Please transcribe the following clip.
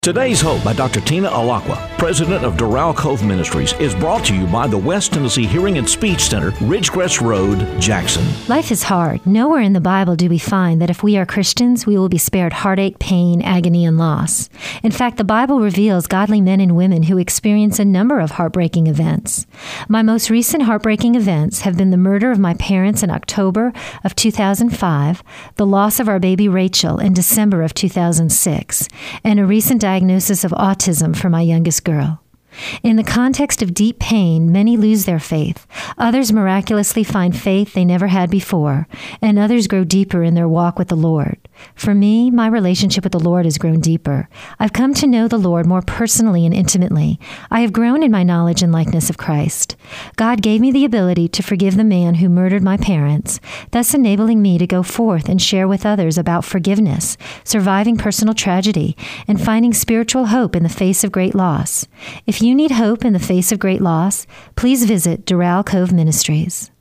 Today's Hope by Dr. Tina Alakwa, president of Doral Cove Ministries, is brought to you by the West Tennessee Hearing and Speech Center, Ridgecrest Road, Jackson. Life is hard. Nowhere in the Bible do we find that if we are Christians, we will be spared heartache, pain, agony, and loss. In fact, the Bible reveals godly men and women who experience a number of heartbreaking events. My most recent heartbreaking events have been the murder of my parents in October of 2005, the loss of our baby Rachel in December of 2006, and a recent diagnosis of autism for my youngest girl. In the context of deep pain, many lose their faith. Others miraculously find faith they never had before, and others grow deeper in their walk with the Lord. For me, my relationship with the Lord has grown deeper. I've come to know the Lord more personally and intimately. I have grown in my knowledge and likeness of Christ. God gave me the ability to forgive the man who murdered my parents, thus enabling me to go forth and share with others about forgiveness, surviving personal tragedy, and finding spiritual hope in the face of great loss. If you need hope in the face of great loss, please visit Doral Cove Ministries.